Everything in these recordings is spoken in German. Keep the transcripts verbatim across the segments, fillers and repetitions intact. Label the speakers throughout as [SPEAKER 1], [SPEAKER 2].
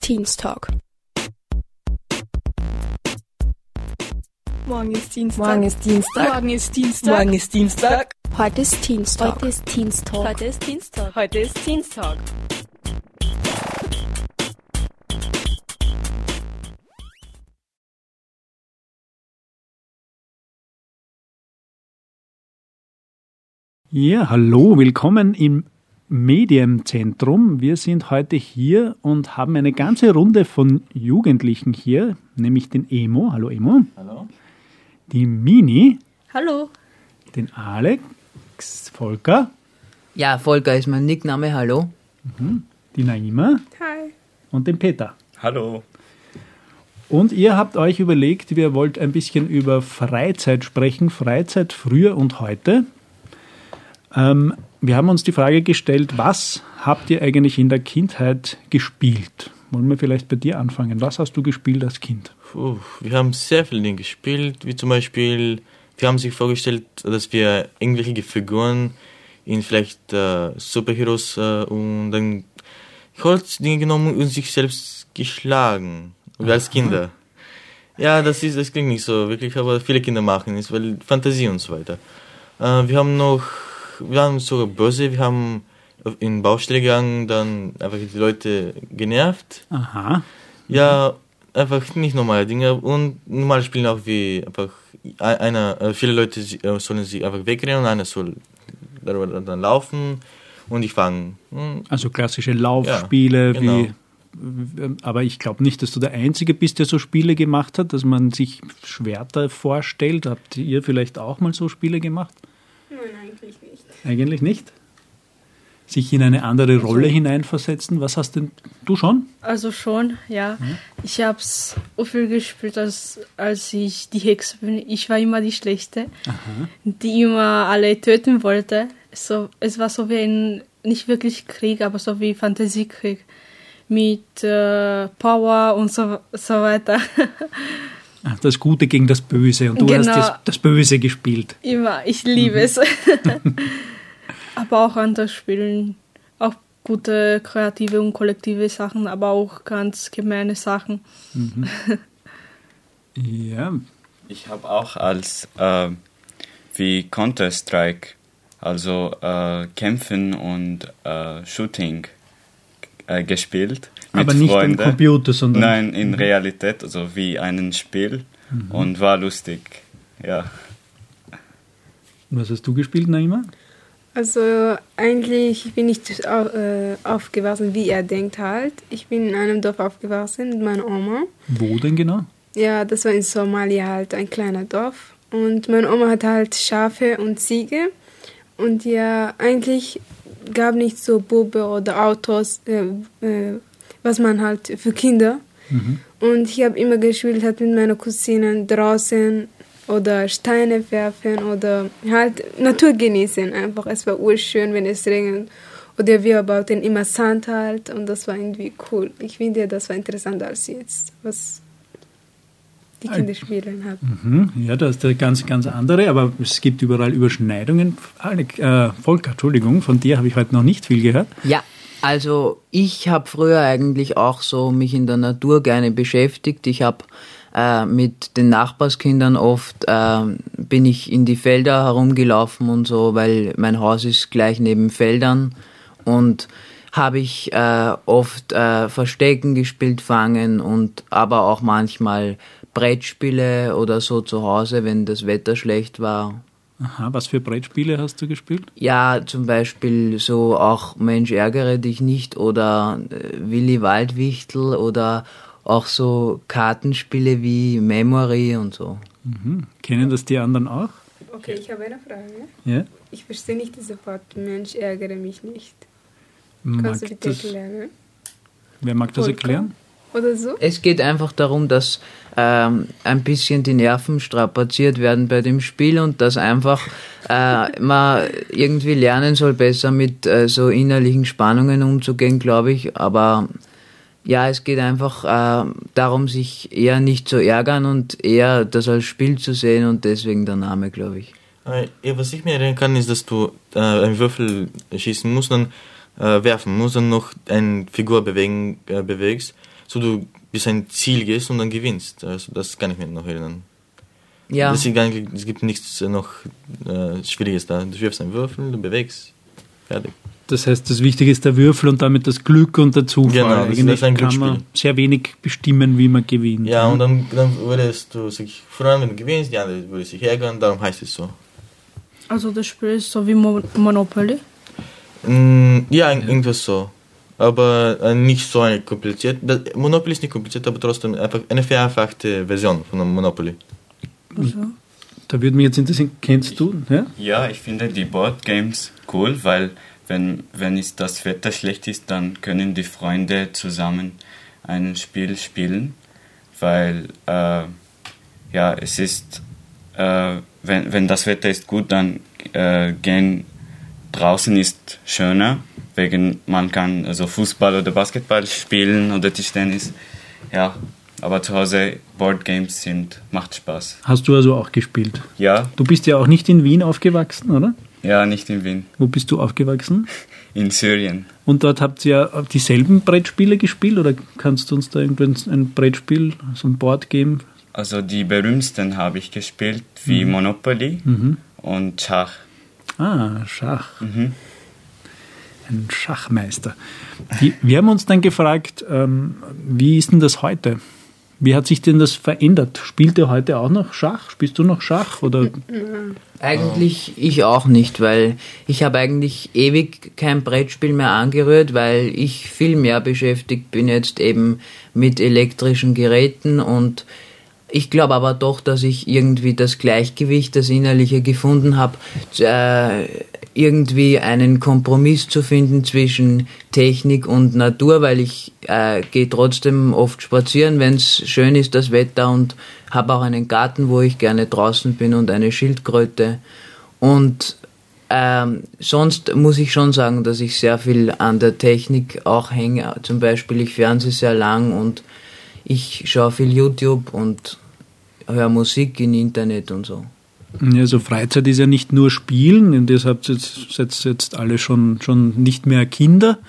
[SPEAKER 1] Teens Talk.
[SPEAKER 2] Morgen ist Dienstag.
[SPEAKER 3] Morgen ist Dienstag.
[SPEAKER 2] Morgen ist Dienstag.
[SPEAKER 3] Morgen ist Dienstag.
[SPEAKER 1] Heute ist Teens Talk.
[SPEAKER 3] Heute ist Teens Talk.
[SPEAKER 2] Heute ist Dienstag.
[SPEAKER 4] Heute ist Teens Talk.
[SPEAKER 5] Ja, hallo, willkommen im Medienzentrum. Wir sind heute hier und haben eine ganze Runde von Jugendlichen hier, nämlich den Emo. Hallo Emo.
[SPEAKER 6] Hallo.
[SPEAKER 5] Die Mini.
[SPEAKER 2] Hallo.
[SPEAKER 5] Den Alex. Volker.
[SPEAKER 7] Ja, Volker ist mein Nickname, hallo.
[SPEAKER 5] Mhm. Die Naima.
[SPEAKER 2] Hi.
[SPEAKER 5] Und den Peter.
[SPEAKER 6] Hallo.
[SPEAKER 5] Und ihr habt euch überlegt, wir wollt ein bisschen über Freizeit sprechen. Freizeit früher und heute. Ähm, wir haben uns die Frage gestellt, was habt ihr eigentlich in der Kindheit gespielt? Wollen wir vielleicht bei dir anfangen? Was hast du gespielt als Kind?
[SPEAKER 6] Puh, wir haben sehr viele Dinge gespielt, wie zum Beispiel, wir haben sich vorgestellt, dass wir irgendwelche Figuren in vielleicht äh, Superheroes äh, und dann Holzdinge genommen und sich selbst geschlagen, wie als Kinder. Ja, das ist, das klingt nicht so wirklich, aber viele Kinder machen es, weil Fantasie und so weiter. Äh, wir haben noch Wir waren sogar böse, wir haben in Baustelle gegangen, dann einfach die Leute genervt.
[SPEAKER 5] Aha.
[SPEAKER 6] Ja, einfach nicht normale Dinge und normale Spielen auch wie einfach einer, viele Leute sollen sich einfach wegrennen und einer soll darüber dann laufen und ich fange.
[SPEAKER 5] Also klassische Laufspiele,
[SPEAKER 6] ja, genau.
[SPEAKER 5] wie, aber ich glaube nicht, dass du der Einzige bist, der so Spiele gemacht hat, dass man sich Schwerter vorstellt. Habt ihr vielleicht auch mal so Spiele gemacht?
[SPEAKER 2] Nein, eigentlich nicht.
[SPEAKER 5] Eigentlich nicht? Sich in eine andere Rolle also, hineinversetzen? Was hast denn du schon?
[SPEAKER 2] Also schon, ja. Hm? Ich habe es so viel gespielt, als, als ich die Hexe bin. Ich war immer die Schlechte, aha, die immer alle töten wollte. So, es war so wie ein, nicht wirklich Krieg, aber so wie Fantasiekrieg. Mit äh, Power und so, so weiter.
[SPEAKER 5] Das Gute gegen das Böse und du
[SPEAKER 2] genau.
[SPEAKER 5] hast das, das Böse gespielt.
[SPEAKER 2] Immer, ich liebe mhm. es. Aber auch anders spielen, auch gute kreative und kollektive Sachen, aber auch ganz gemeine Sachen.
[SPEAKER 5] Mhm. Ja.
[SPEAKER 8] Ich habe auch als äh, wie Counter-Strike, also äh, Kämpfen und äh, Shooting äh, gespielt.
[SPEAKER 5] Aber nicht
[SPEAKER 8] Freunden.
[SPEAKER 5] am Computer, sondern...
[SPEAKER 8] Nein, in Realität, also wie ein Spiel. Mhm. Und war lustig, ja.
[SPEAKER 5] Was hast du gespielt, Naima?
[SPEAKER 9] Also eigentlich bin ich äh, aufgewachsen, wie er denkt halt. Ich bin in einem Dorf aufgewachsen mit meiner Oma.
[SPEAKER 5] Wo denn genau?
[SPEAKER 9] Ja, das war in Somalia halt, ein kleiner Dorf. Und meine Oma hat halt Schafe und Ziege. Und ja, eigentlich gab nicht so Bube oder Autos, äh, äh, was man halt für Kinder. Mhm. Und ich habe immer gespielt halt mit meinen Cousinen draußen oder Steine werfen oder halt Natur genießen einfach. Es war urschön, wenn es regnet. Oder wir bauten immer Sand halt und das war irgendwie cool. Ich finde, das war interessanter als jetzt, was die Kinder spielen halt.
[SPEAKER 5] Mhm. Ja, das ist der ganz, ganz andere, aber es gibt überall Überschneidungen. Äh, Volker, Entschuldigung, von dir habe ich heute noch nicht viel gehört.
[SPEAKER 7] Ja. Also ich habe früher eigentlich auch so mich in der Natur gerne beschäftigt. Ich habe äh, mit den Nachbarskindern oft, äh, bin ich in die Felder herumgelaufen und so, weil mein Haus ist gleich neben Feldern und habe ich äh, oft äh, Verstecken gespielt, Fangen und aber auch manchmal Brettspiele oder so zu Hause, wenn das Wetter schlecht war.
[SPEAKER 5] Aha, was für Brettspiele hast du gespielt?
[SPEAKER 7] Ja, zum Beispiel so auch Mensch, ärgere dich nicht oder äh, Willi Waldwichtel oder auch so Kartenspiele wie Memory und so.
[SPEAKER 5] Mhm. Kennen das die anderen auch?
[SPEAKER 9] Okay, ich habe eine Frage.
[SPEAKER 5] Ja?
[SPEAKER 9] Ich verstehe nicht diese Wort, Mensch, ärgere mich nicht.
[SPEAKER 5] Mag
[SPEAKER 9] Kannst du bitte
[SPEAKER 5] das,
[SPEAKER 9] erklären?
[SPEAKER 5] Wer mag das erklären?
[SPEAKER 9] Oder so?
[SPEAKER 7] Es geht einfach darum, dass ähm, ein bisschen die Nerven strapaziert werden bei dem Spiel und dass einfach äh, man irgendwie lernen soll, besser mit äh, so innerlichen Spannungen umzugehen, glaube ich. Aber ja, es geht einfach äh, darum, sich eher nicht zu ärgern und eher das als Spiel zu sehen und deswegen der Name, glaube ich.
[SPEAKER 6] Ja, was ich mir erinnern kann, ist, dass du äh, einen Würfel schießen musst, dann äh, werfen musst, dann noch eine Figur bewegen, äh, bewegst. so du bis ein Ziel gehst und dann gewinnst. Also das kann ich mir noch erinnern.
[SPEAKER 7] Ja.
[SPEAKER 6] Das ist gar nicht, es gibt nichts noch äh, Schwieriges da. Du wirfst einen Würfel, du bewegst, fertig.
[SPEAKER 5] Das heißt, das Wichtige ist der Würfel und damit das Glück und der Zufall.
[SPEAKER 6] Genau, das ist
[SPEAKER 5] Eigentlich
[SPEAKER 6] ein
[SPEAKER 5] kann man
[SPEAKER 6] Glücksspiel.
[SPEAKER 5] sehr wenig bestimmen, wie man gewinnt.
[SPEAKER 6] Ja, und dann, dann würdest du sich freuen, wenn du gewinnst, die andere würde sich ärgern, darum heißt es so.
[SPEAKER 2] Also das Spiel ist so wie Mo- Monopoly.
[SPEAKER 6] Mm, ja, irgendwas so. Aber äh, nicht so eine komplizierte. Das, Monopoly ist nicht kompliziert, aber trotzdem einfach eine vereinfachte Version von einem Monopoly.
[SPEAKER 2] Also.
[SPEAKER 5] Da würde mich jetzt interessieren, kennst du? Ja?
[SPEAKER 8] Ja, ich finde die Boardgames cool, weil wenn, wenn es das Wetter schlecht ist, dann können die Freunde zusammen ein Spiel spielen, weil äh, ja, es ist, äh, wenn, wenn das Wetter ist gut, dann äh, gehen draußen ist schöner, wegen man kann also Fußball oder Basketball spielen oder Tischtennis, ja. Aber zu Hause Boardgames sind, macht Spaß.
[SPEAKER 5] Hast du also auch gespielt?
[SPEAKER 8] Ja,
[SPEAKER 5] Du bist ja auch nicht in Wien aufgewachsen, oder?
[SPEAKER 8] ja, nicht in Wien,
[SPEAKER 5] Wo bist du aufgewachsen?
[SPEAKER 8] in Syrien.
[SPEAKER 5] Und dort habt ihr ja dieselben Brettspiele gespielt oder kannst du uns da irgendwann ein Brettspiel, so ein Board geben?
[SPEAKER 8] Also die berühmtesten habe ich gespielt, wie
[SPEAKER 5] Mhm.
[SPEAKER 8] Monopoly
[SPEAKER 5] Mhm.
[SPEAKER 8] und Schach.
[SPEAKER 5] Ah, Schach.
[SPEAKER 8] Mhm.
[SPEAKER 5] Ein Schachmeister. Die, wir haben uns dann gefragt, ähm, wie ist denn das heute? Wie hat sich denn das verändert? Spielt ihr heute auch noch Schach? Spielst du noch Schach? Oder?
[SPEAKER 7] Eigentlich ich auch nicht, weil ich habe eigentlich ewig kein Brettspiel mehr angerührt, weil ich viel mehr beschäftigt bin jetzt eben mit elektrischen Geräten und ich glaube aber doch, dass ich irgendwie das Gleichgewicht, das Innerliche gefunden habe, äh, irgendwie einen Kompromiss zu finden zwischen Technik und Natur, weil ich äh, gehe trotzdem oft spazieren, wenn es schön ist, das Wetter, und habe auch einen Garten, wo ich gerne draußen bin und eine Schildkröte. Und ähm, sonst muss ich schon sagen, dass ich sehr viel an der Technik auch hänge. Zum Beispiel, ich fernseh sehr lang und ich schaue viel YouTube und höre Musik im Internet und so.
[SPEAKER 5] Ja, also Freizeit ist ja nicht nur Spielen, und deshalb jetzt, jetzt, jetzt alle schon, schon nicht mehr Kinder.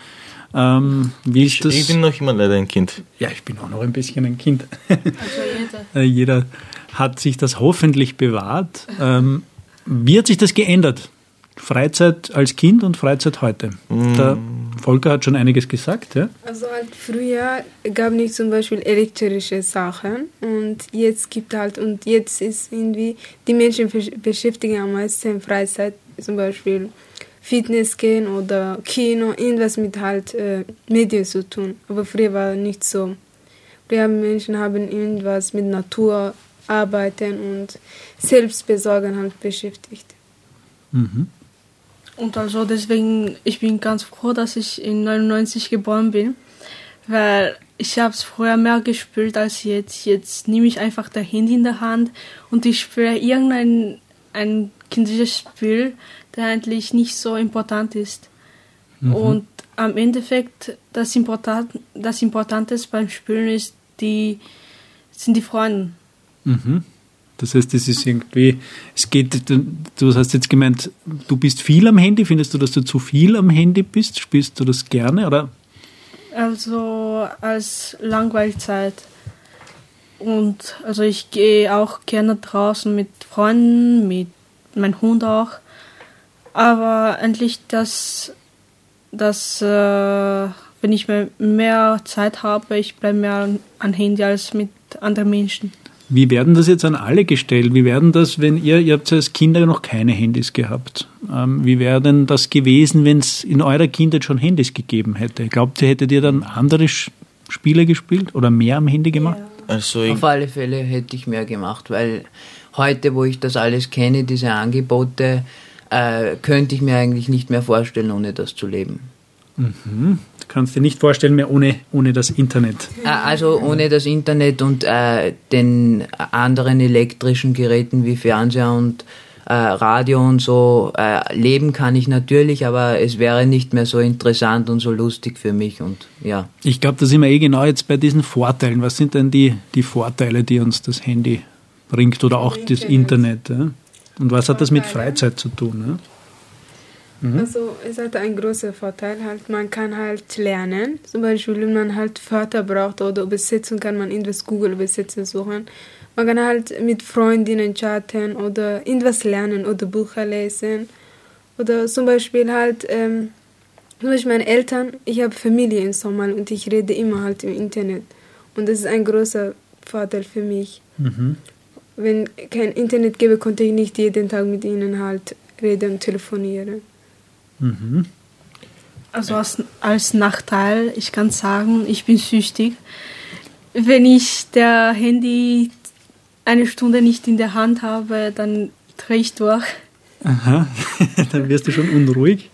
[SPEAKER 5] Ähm, wie ist das?
[SPEAKER 6] Ich bin noch immer leider ein Kind.
[SPEAKER 5] Ja, ich bin auch noch ein bisschen ein Kind.
[SPEAKER 2] Also jeder.
[SPEAKER 5] Äh, Jeder hat sich das hoffentlich bewahrt. Ähm, wie hat sich das geändert? Freizeit als Kind und Freizeit heute. Der Volker hat schon einiges gesagt. Ja?
[SPEAKER 9] Also halt früher gab nicht zum Beispiel elektrische Sachen und jetzt gibt halt, und jetzt ist irgendwie, die Menschen besch- beschäftigen am meisten Freizeit, zum Beispiel Fitness gehen oder Kino, irgendwas mit halt äh, Medien zu tun. Aber früher war nicht so. Früher Menschen haben irgendwas mit Natur arbeiten und Selbstbesorgen halt beschäftigt.
[SPEAKER 5] Mhm.
[SPEAKER 2] Und also deswegen, ich bin ganz froh, dass ich in neunundneunzig geboren bin, weil ich habe es früher mehr gespielt als jetzt. Jetzt nehme ich einfach das Handy in der Hand und ich spiele irgendein ein kindliches Spiel, das eigentlich nicht so important ist. Mhm. Und am Endeffekt, das, Important, das Importanteste beim Spielen ist die, sind die Freunde.
[SPEAKER 5] Mhm. Das heißt, es ist irgendwie, es geht, du hast jetzt gemeint, du bist viel am Handy. Findest du, dass du zu viel am Handy bist? Spielst du das gerne, oder?
[SPEAKER 2] Also als Langweilzeit. Und also ich gehe auch gerne draußen mit Freunden, mit meinem Hund auch. Aber endlich das, das äh, wenn ich mehr, mehr Zeit habe, ich bleibe mehr an Handy als mit anderen Menschen.
[SPEAKER 5] Wie werden das jetzt an alle gestellt? Wie werden das, wenn ihr, ihr habt als Kinder noch keine Handys gehabt, ähm, wie wäre denn das gewesen, wenn es in eurer Kindheit schon Handys gegeben hätte? Glaubt ihr, hättet ihr dann andere Sch- Spiele gespielt oder mehr am Handy gemacht?
[SPEAKER 2] Ja.
[SPEAKER 6] Also ich,
[SPEAKER 7] Auf alle Fälle hätte ich mehr gemacht, weil heute, wo ich das alles kenne, diese Angebote, äh, könnte ich mir eigentlich nicht mehr vorstellen, ohne das zu leben.
[SPEAKER 5] Mhm. Du kannst dir nicht vorstellen mehr ohne, ohne das Internet.
[SPEAKER 7] Äh, also ohne das Internet und äh, den anderen elektrischen Geräten wie Fernseher und äh, Radio und so. Äh, leben kann ich natürlich, aber es wäre nicht mehr so interessant und so lustig für mich. Und ja.
[SPEAKER 5] Ich glaube, da sind wir eh genau jetzt bei diesen Vorteilen. Was sind denn die, die Vorteile, die uns das Handy bringt oder auch das Internet? Ja? Und was hat das mit Freizeit zu tun? Ja? Mhm.
[SPEAKER 9] Also es hat einen großen Vorteil, halt man kann halt lernen, zum Beispiel wenn man halt Wörter braucht oder übersetzen, kann man irgendwas Google übersetzen suchen. Man kann halt mit Freundinnen chatten oder irgendwas lernen oder Bücher lesen oder zum Beispiel halt, ähm, zum Beispiel meine Eltern, ich habe Familie in Somalia und ich rede immer halt im Internet und das ist ein großer Vorteil für mich.
[SPEAKER 5] Mhm.
[SPEAKER 9] Wenn kein Internet gäbe, konnte ich nicht jeden Tag mit ihnen halt reden und telefonieren.
[SPEAKER 5] Mhm.
[SPEAKER 2] Also als, als Nachteil, ich kann sagen, ich bin süchtig. Wenn ich der Handy eine Stunde nicht in der Hand habe, dann drehe ich durch.
[SPEAKER 5] Aha, dann wirst du schon unruhig.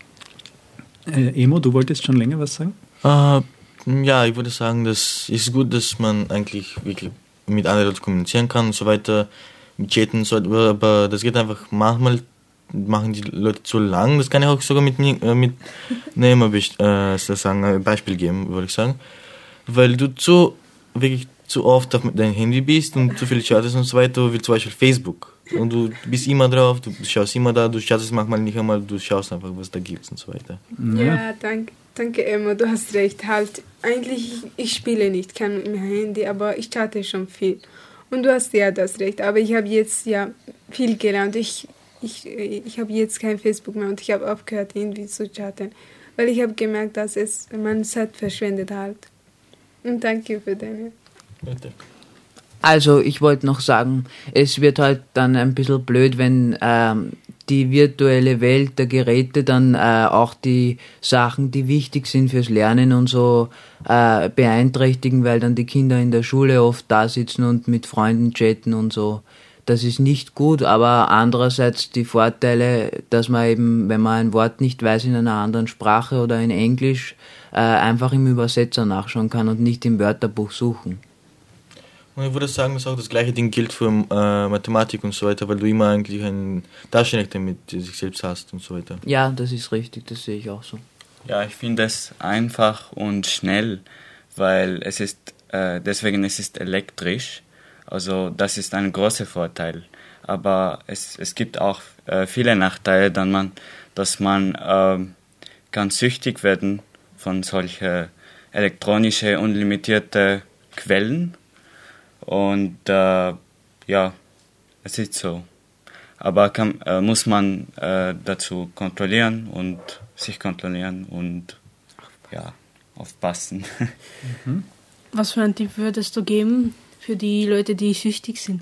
[SPEAKER 5] Äh, Emo, du wolltest schon länger was sagen?
[SPEAKER 6] Äh, ja, ich würde sagen, das ist gut, dass man eigentlich wirklich mit anderen Leuten kommunizieren kann und so weiter, mit Chatten und so weiter, aber das geht einfach manchmal, machen die Leute zu lang. Das kann ich auch sogar mit mir, äh, mit Nehmer äh, sagen, ein Beispiel geben, würde ich sagen. Weil du zu, wirklich zu oft auf dein Handy bist und zu viel chattest und so weiter, wie zum Beispiel Facebook. Und du bist immer drauf, du schaust immer da, du chattest manchmal nicht einmal, du schaust einfach, was da gibt und so weiter.
[SPEAKER 5] Ja.
[SPEAKER 9] Ja, danke, danke Emma, du hast recht. Halt, eigentlich, ich spiele nicht, kann mit dem Handy, aber ich chatte schon viel. Und du hast ja das recht, aber ich habe jetzt ja viel gelernt. Ich, ich, ich habe jetzt kein Facebook mehr und ich habe aufgehört, irgendwie zu chatten, weil ich habe gemerkt, dass es man Zeit verschwendet halt. Und danke für deine.
[SPEAKER 6] Bitte.
[SPEAKER 7] Also ich wollte noch sagen, es wird halt dann ein bisschen blöd, wenn ähm, die virtuelle Welt der Geräte dann äh, auch die Sachen, die wichtig sind fürs Lernen und so äh, beeinträchtigen, weil dann die Kinder in der Schule oft da sitzen und mit Freunden chatten und so. Das ist nicht gut, aber andererseits die Vorteile, dass man eben, wenn man ein Wort nicht weiß in einer anderen Sprache oder in Englisch, äh, einfach im Übersetzer nachschauen kann und nicht im Wörterbuch suchen.
[SPEAKER 6] Und ich würde sagen, dass auch das gleiche Ding gilt für äh, Mathematik und so weiter, weil du immer eigentlich einen Taschenrechner mit sich selbst hast und so weiter.
[SPEAKER 7] Ja, das ist richtig, das sehe ich auch so.
[SPEAKER 8] Ja, ich finde es einfach und schnell, weil es ist, äh, deswegen es ist elektrisch, also das ist ein großer Vorteil. Aber es, es gibt auch äh, viele Nachteile, dann man, dass man äh, kann süchtig werden von solchen elektronischen, unlimitierten Quellen. Und äh, ja, es ist so. Aber kann, äh, muss man äh, dazu kontrollieren und sich kontrollieren und ja, aufpassen.
[SPEAKER 5] Mhm.
[SPEAKER 2] Was für einen Tipp würdest du geben für die Leute, die süchtig sind?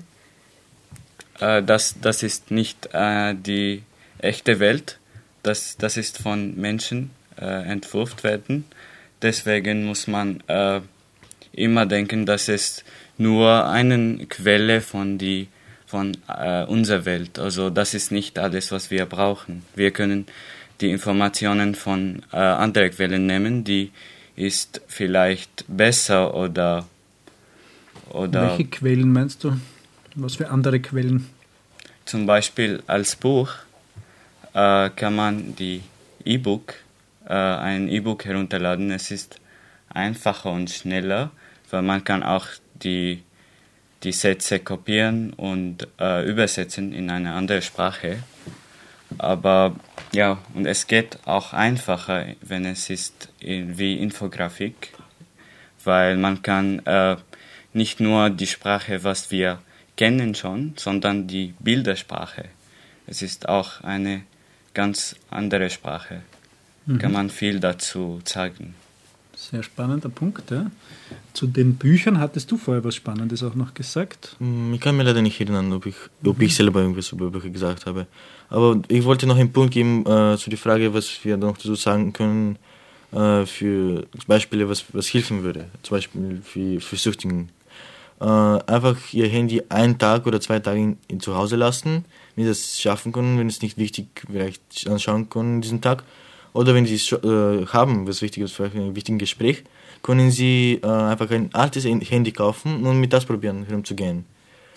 [SPEAKER 8] äh, das, das ist nicht äh, die echte Welt, das, das ist von Menschen äh, entwurft werden. Deswegen muss man äh, immer denken, dass es nur eine Quelle von, die, von äh, unserer Welt. Also das ist nicht alles, was wir brauchen. Wir können die Informationen von äh, anderen Quellen nehmen, die ist vielleicht besser oder... oder
[SPEAKER 5] Welche Quellen meinst du? Was für andere Quellen?
[SPEAKER 8] Zum Beispiel als Buch äh, kann man die E-Book, äh, ein E-Book herunterladen. Es ist einfacher und schneller, weil man kann auch die, die Sätze kopieren und äh, übersetzen in eine andere Sprache. Aber ja, und es geht auch einfacher, wenn es ist in, wie Infografik, weil man kann äh, nicht nur die Sprache, was wir kennen schon, sondern die Bildersprache. Es ist auch eine ganz andere Sprache.
[SPEAKER 5] Mhm.
[SPEAKER 8] Kann man viel dazu sagen.
[SPEAKER 5] Sehr spannender Punkt. Ja. Zu den Büchern hattest du vorher was Spannendes auch noch gesagt.
[SPEAKER 6] Ich kann mir leider nicht erinnern, ob ich, ob ich selber irgendwas über Bücher gesagt habe. Aber ich wollte noch einen Punkt geben äh, zu der Frage, was wir noch dazu sagen können, äh, für Beispiele, was, was helfen würde. Zum Beispiel für, für Süchtigen. Äh, einfach ihr Handy einen Tag oder zwei Tage in, in zu Hause lassen, wenn sie das schaffen können, wenn es nicht wichtig vielleicht anschauen können diesen Tag. Oder wenn sie es äh, haben, was Wichtiges für ein wichtiges Gespräch, können sie äh, einfach ein altes Handy kaufen und mit das probieren, herumzugehen.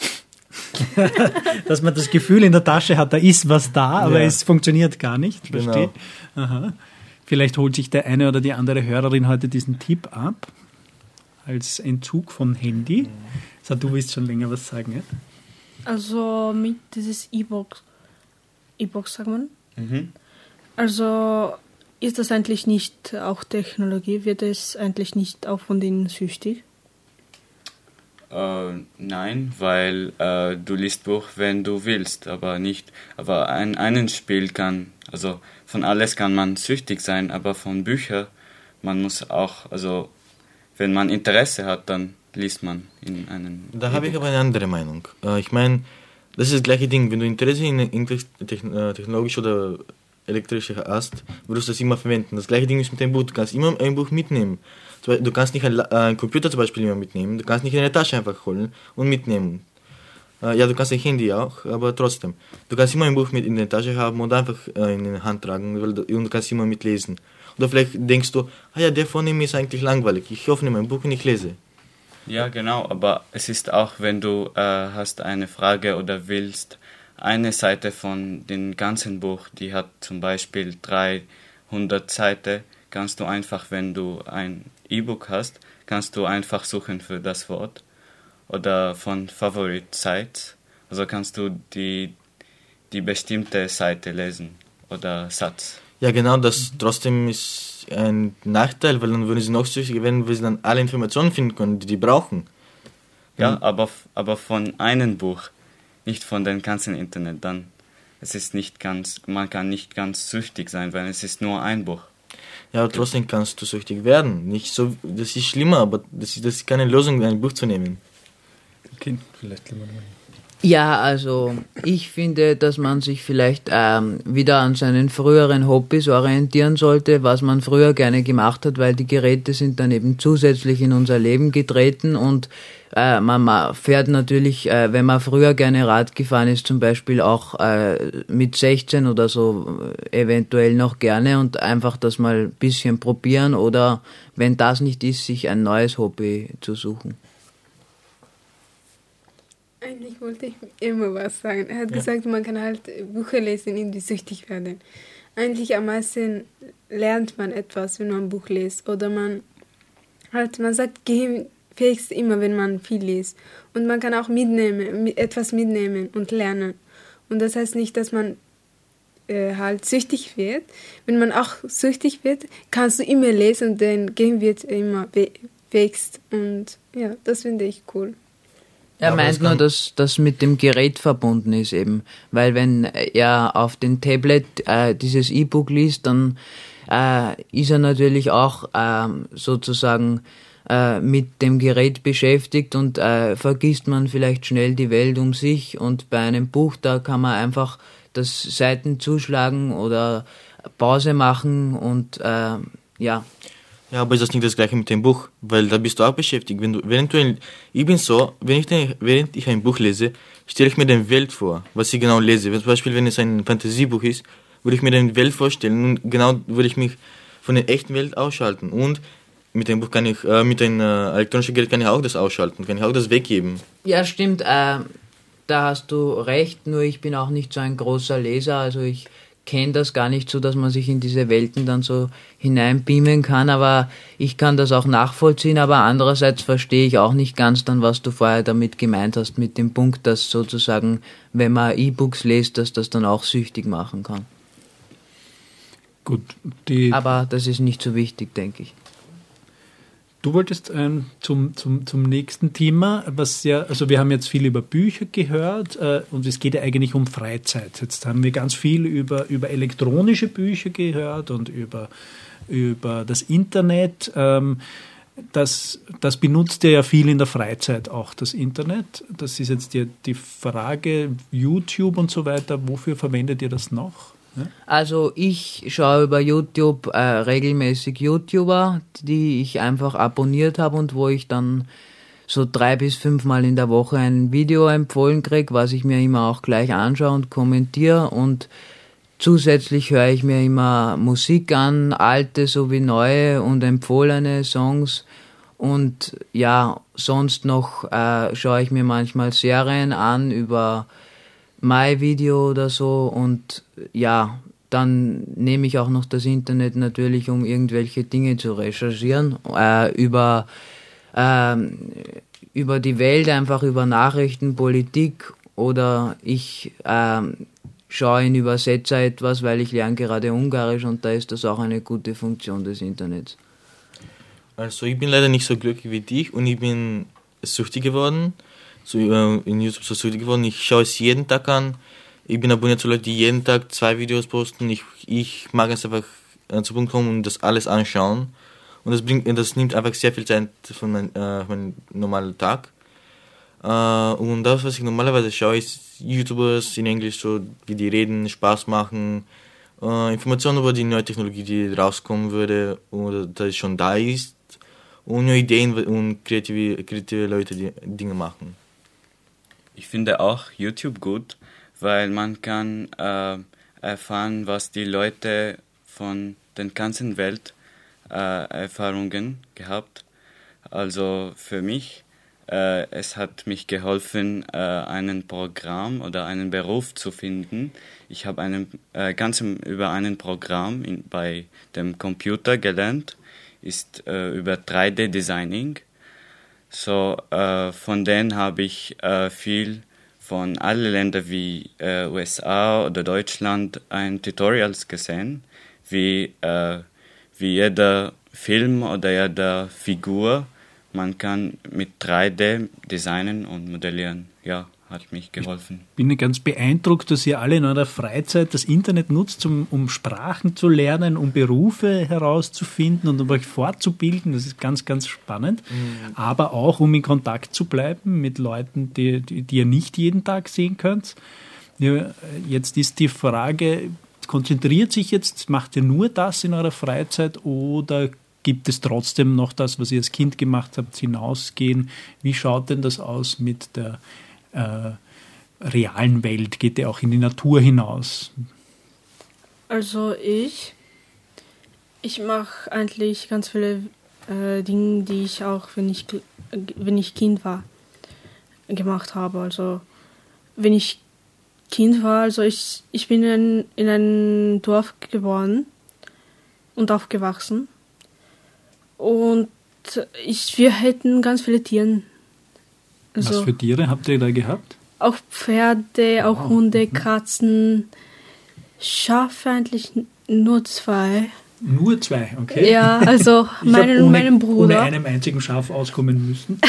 [SPEAKER 5] Dass man das Gefühl in der Tasche hat, da ist was da, aber
[SPEAKER 6] Ja.
[SPEAKER 5] es funktioniert gar nicht. Verstehe.
[SPEAKER 6] Genau.
[SPEAKER 5] Aha. Vielleicht holt sich der eine oder die andere Hörerin heute diesen Tipp ab, als Entzug von Handy. So, du willst schon länger was sagen, ja?
[SPEAKER 2] Also mit dieses E-Book, E-Book sagt man,
[SPEAKER 8] Mhm.
[SPEAKER 2] Also ist das eigentlich nicht auch Technologie? Wird es eigentlich nicht auch von denen süchtig?
[SPEAKER 8] Äh, nein, weil äh, du liest Buch, wenn du willst, aber nicht. Aber ein einen Spiel kann, also von alles kann man süchtig sein, aber von Büchern, man muss auch, also wenn man Interesse hat, dann liest man in einem.
[SPEAKER 6] Da habe ich aber eine andere Meinung. Äh, ich meine, das ist das gleiche Ding. Wenn du Interesse in, in technologisch oder elektrisch hast, würdest du das immer verwenden. Das gleiche Ding ist mit dem Buch. Du kannst immer ein Buch mitnehmen. Du kannst nicht einen, einen Computer zum Beispiel immer mitnehmen. Du kannst nicht eine Tasche einfach holen und mitnehmen. Äh, ja, du kannst ein Handy auch, aber trotzdem. Du kannst immer ein Buch mit in der Tasche haben und einfach äh, in der Hand tragen weil du, und du kannst immer mitlesen. Oder vielleicht denkst du, ah ja, der von ihm ist eigentlich langweilig. Ich öffne mein Buch und ich lese.
[SPEAKER 8] Ja, genau, aber es ist auch, wenn du äh, hast eine Frage oder willst, eine Seite von dem ganzen Buch, die hat zum Beispiel dreihundert Seiten, kannst du einfach, wenn du ein E-Book hast, kannst du einfach suchen für das Wort oder von Favorite Sites, also kannst du die, die bestimmte Seite lesen oder Satz.
[SPEAKER 6] Ja, genau, das trotzdem ist ein Nachteil, weil dann würden sie noch süchtig werden, weil sie dann alle Informationen finden können, die die brauchen.
[SPEAKER 8] Ja, mhm. aber, aber von einem Buch, nicht von dem ganzen Internet, dann es ist nicht ganz, man kann nicht ganz süchtig sein, weil es ist nur ein Buch.
[SPEAKER 6] Ja, aber trotzdem kannst du süchtig werden. Nicht so, das ist schlimmer, aber das ist, das ist keine Lösung, ein Buch zu nehmen.
[SPEAKER 5] Okay, vielleicht lieber mal.
[SPEAKER 7] Ja, also ich finde, dass man sich vielleicht ähm, wieder an seinen früheren Hobbys orientieren sollte, was man früher gerne gemacht hat, weil die Geräte sind dann eben zusätzlich in unser Leben getreten und äh, man fährt natürlich, äh, wenn man früher gerne Rad gefahren ist, zum Beispiel auch äh, mit sechzehn oder so äh, eventuell noch gerne und einfach das mal ein bisschen probieren oder wenn das nicht ist, sich ein neues Hobby zu suchen.
[SPEAKER 9] Eigentlich wollte ich immer was sagen. Er hat ja. gesagt, man kann halt Bücher lesen, in die süchtig werden. Eigentlich am meisten lernt man etwas, wenn man ein Buch liest. Oder man halt, man sagt gehirnfähigst immer, wenn man viel liest. Und man kann auch mitnehmen, etwas mitnehmen und lernen. Und das heißt nicht, dass man äh, halt süchtig wird. Wenn man auch süchtig wird, kannst du immer lesen und dein Gehirn wird immer wächst. Und ja, das finde ich cool.
[SPEAKER 7] Er
[SPEAKER 6] aber
[SPEAKER 7] meint nur, dass das mit dem Gerät verbunden ist eben, weil wenn er auf dem Tablet äh, dieses E-Book liest, dann äh, ist er natürlich auch äh, sozusagen äh, mit dem Gerät beschäftigt und äh, vergisst man vielleicht schnell die Welt um sich und bei einem Buch, da kann man einfach das Seiten zuschlagen oder Pause machen und äh, ja.
[SPEAKER 6] Ja, aber ist das nicht das Gleiche mit dem Buch? Weil da bist du auch beschäftigt. Wenn du, während du ein, ich bin so, wenn ich den, während ich ein Buch lese, stelle ich mir die Welt vor, was ich genau lese. Wenn, zum Beispiel, wenn es ein Fantasiebuch ist, würde ich mir die Welt vorstellen und genau würde ich mich von der echten Welt ausschalten. Und mit dem Buch kann ich, äh, mit einem äh, elektronischen Gerät kann ich auch das ausschalten, kann ich auch das weggeben.
[SPEAKER 7] Ja, stimmt, äh, da hast du recht, nur ich bin auch nicht so ein großer Leser, also ich kenne das gar nicht so, dass man sich in diese Welten dann so hineinbeamen kann, aber ich kann das auch nachvollziehen, aber andererseits verstehe ich auch nicht ganz dann, was du vorher damit gemeint hast, mit dem Punkt, dass sozusagen, wenn man E-Books liest, dass das dann auch süchtig machen kann.
[SPEAKER 5] Gut, die
[SPEAKER 7] aber das ist nicht so wichtig, denke ich.
[SPEAKER 5] Du wolltest ähm, zum, zum, zum nächsten Thema, was ja, also wir haben jetzt viel über Bücher gehört äh, und es geht ja eigentlich um Freizeit. Jetzt haben wir ganz viel über, über elektronische Bücher gehört und über, über das Internet. Ähm, das, das benutzt ihr ja viel in der Freizeit auch, das Internet. Das ist jetzt die, die Frage, YouTube und so weiter, wofür verwendet ihr das noch?
[SPEAKER 7] Also ich schaue über YouTube äh, regelmäßig YouTuber, die ich einfach abonniert habe und wo ich dann so drei bis fünfmal in der Woche ein Video empfohlen kriege, was ich mir immer auch gleich anschaue und kommentiere und zusätzlich höre ich mir immer Musik an, alte sowie neue und empfohlene Songs und ja, sonst noch äh, schaue ich mir manchmal Serien an über MyVideo oder so und ja, dann nehme ich auch noch das Internet natürlich, um irgendwelche Dinge zu recherchieren, äh, über, äh, über die Welt, einfach über Nachrichten, Politik oder ich äh, schaue in Übersetzer etwas, weil ich lerne gerade Ungarisch und da ist das auch eine gute Funktion des Internets.
[SPEAKER 6] Also ich bin leider nicht so glücklich wie dich und ich bin süchtig geworden, so in YouTube so süchtig geworden. Ich schaue es jeden Tag an. Ich bin abonniert zu Leuten, die jeden Tag zwei Videos posten. Ich, ich mag es einfach äh, zu Punkt kommen und das alles anschauen. Und das, bringt, das nimmt einfach sehr viel Zeit von mein, äh, meinem normalen Tag. Äh, und das, was ich normalerweise schaue, ist YouTubers in Englisch, so wie die reden, Spaß machen, äh, Informationen über die neue Technologie, die rauskommen würde oder dass schon da ist. Und neue Ideen und kreative, kreative Leute, die Dinge machen.
[SPEAKER 8] Ich finde auch YouTube gut, weil man kann äh, erfahren, was die Leute von der ganzen Welt äh, Erfahrungen gehabt. Also für mich, äh, es hat mich geholfen, äh, ein Programm oder einen Beruf zu finden. Ich habe einen, äh, ganz über ein Programm in, bei dem Computer gelernt, ist äh, über drei D Designing. So, äh, von denen habe ich äh, viel von allen Ländern wie äh, U S A oder Deutschland ein Tutorials gesehen, wie, äh, wie jeder Film oder jede Figur man kann mit drei D designen und modellieren. Ja, hat mich geholfen.
[SPEAKER 5] Ich bin ganz beeindruckt, dass ihr alle in eurer Freizeit das Internet nutzt, um, um Sprachen zu lernen, um Berufe herauszufinden und um euch fortzubilden. Das ist ganz, ganz spannend. Mhm. Aber auch, um in Kontakt zu bleiben mit Leuten, die, die, die ihr nicht jeden Tag sehen könnt. Ja, jetzt ist die Frage, konzentriert sich jetzt, macht ihr nur das in eurer Freizeit oder gibt es trotzdem noch das, was ihr als Kind gemacht habt, hinausgehen? Wie schaut denn das aus mit der Äh, realen Welt? Geht ihr auch in die Natur hinaus?
[SPEAKER 2] Also ich, ich mache eigentlich ganz viele äh, Dinge, die ich auch, wenn ich, wenn ich Kind war, gemacht habe. Also wenn ich Kind war, also ich, ich bin in, in einem Dorf geboren und aufgewachsen. Und ich, wir hätten ganz viele Tiere. Also
[SPEAKER 5] was für Tiere habt ihr da gehabt?
[SPEAKER 2] Auch Pferde, auch wow. Hunde, Katzen, Schafe eigentlich nur zwei.
[SPEAKER 5] Nur zwei, okay.
[SPEAKER 2] Ja, also meinen und meinen Bruder.
[SPEAKER 5] Ohne einem einzigen Schaf auskommen müssen.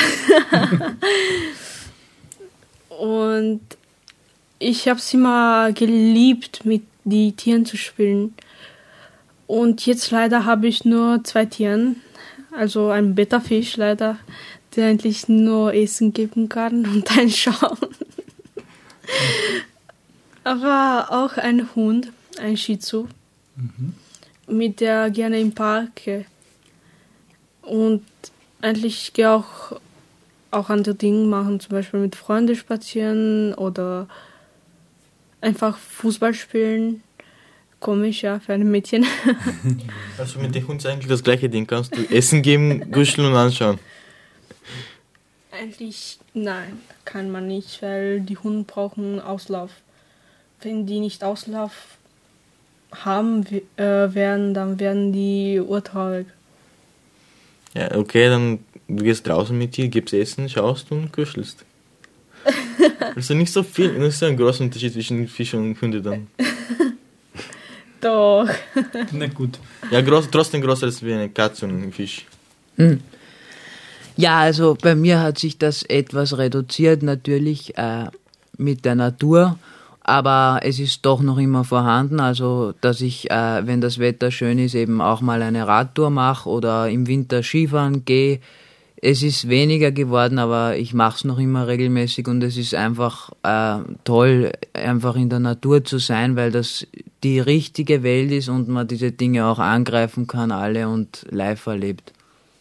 [SPEAKER 2] Und ich habe es immer geliebt, mit den Tieren zu spielen. Und jetzt leider habe ich nur zwei Tiere. Also einen Beta-Fisch leider, der eigentlich nur Essen geben kann und einschauen. Aber auch ein Hund, ein Shih Tzu, mhm. mit der gerne im Park gehe. Und eigentlich gehe auch, auch andere Dinge machen, zum Beispiel mit Freunden spazieren oder einfach Fußball spielen. Komisch, ja, für ein Mädchen.
[SPEAKER 6] Also mit dem Hund ist eigentlich das gleiche Ding. Kannst du Essen geben, kuscheln und anschauen?
[SPEAKER 2] Eigentlich nein, kann man nicht, weil die Hunde brauchen Auslauf. Wenn die nicht Auslauf haben äh, werden, dann werden die urtraurig.
[SPEAKER 6] Ja, okay, dann du gehst draußen mit dir, gibst Essen, schaust und kuschelst. Also nicht so viel, nicht so ein großer Unterschied zwischen Fisch und Hunde dann.
[SPEAKER 2] Doch.
[SPEAKER 5] Na gut.
[SPEAKER 6] Ja, groß, trotzdem größer als wie eine Katze und ein Fisch.
[SPEAKER 7] Hm. Ja, also bei mir hat sich das etwas reduziert natürlich äh, mit der Natur, aber es ist doch noch immer vorhanden, also dass ich, äh, wenn das Wetter schön ist, eben auch mal eine Radtour mache oder im Winter Skifahren gehe. Es ist weniger geworden, aber ich mache es noch immer regelmäßig und es ist einfach äh, toll, einfach in der Natur zu sein, weil das die richtige Welt ist und man diese Dinge auch angreifen kann, alle und live erlebt.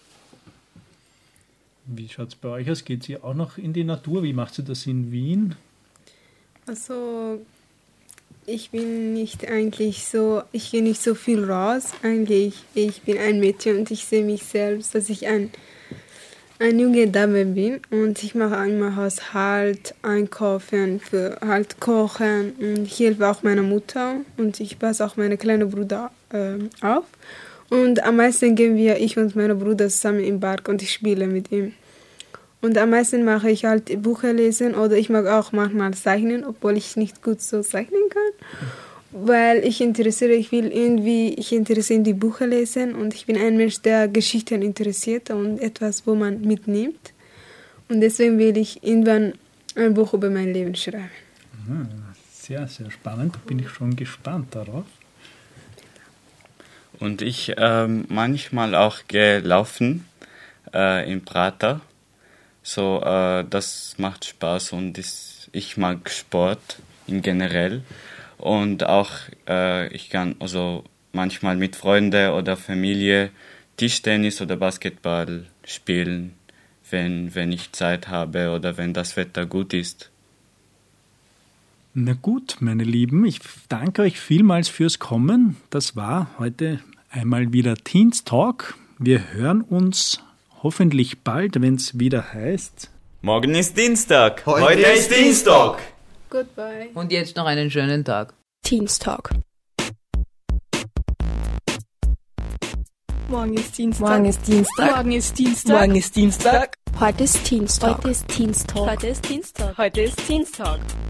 [SPEAKER 5] Wie schaut es bei euch aus? Geht ihr auch noch in die Natur? Wie macht ihr das in Wien?
[SPEAKER 9] Also ich bin nicht eigentlich so, ich gehe nicht so viel raus. Eigentlich, ich bin ein Mädchen und ich sehe mich selbst, dass ich ein eine junge Dame bin und ich mache einmal Haushalt, Einkaufen, für halt Kochen und ich helfe auch meiner Mutter und ich passe auch meinen kleinen Bruder äh, auf. Und am meisten gehen wir, ich und mein Bruder, zusammen im Park und ich spiele mit ihm. Und am meisten mache ich halt Bücher lesen oder ich mag auch manchmal zeichnen, obwohl ich nicht gut so zeichnen kann. Weil ich interessiere, ich will irgendwie, ich interessiere in die Bücher lesen und ich bin ein Mensch, der Geschichten interessiert und etwas, wo man mitnimmt. Und deswegen will ich irgendwann ein Buch über mein Leben schreiben.
[SPEAKER 5] Sehr, sehr spannend. Da bin ich schon gespannt darauf.
[SPEAKER 8] Und ich ähm, manchmal auch gelaufen äh, im Prater. So, äh, das macht Spaß und ist, ich mag Sport in generell. Und auch äh, ich kann also manchmal mit Freunden oder Familie Tischtennis oder Basketball spielen, wenn, wenn ich Zeit habe oder wenn das Wetter gut ist.
[SPEAKER 5] Na gut, meine Lieben, ich danke euch vielmals fürs Kommen. Das war heute einmal wieder Teens Talk. Wir hören uns hoffentlich bald, wenn es wieder heißt.
[SPEAKER 1] Morgen ist Dienstag.
[SPEAKER 3] Heute,
[SPEAKER 1] Heute ist Dienstag.
[SPEAKER 9] Goodbye.
[SPEAKER 7] Und jetzt noch einen schönen Tag.
[SPEAKER 3] Teens Talk.
[SPEAKER 4] Morgen ist Dienstag.
[SPEAKER 3] Morgen ist Dienstag.
[SPEAKER 4] Morgen ist Dienstag.
[SPEAKER 3] Morgen ist Dienstag.
[SPEAKER 4] Heute ist Teens Talk.
[SPEAKER 3] Heute ist Teens Talk.
[SPEAKER 4] Heute ist Dienstag. Heute ist Teens Talk.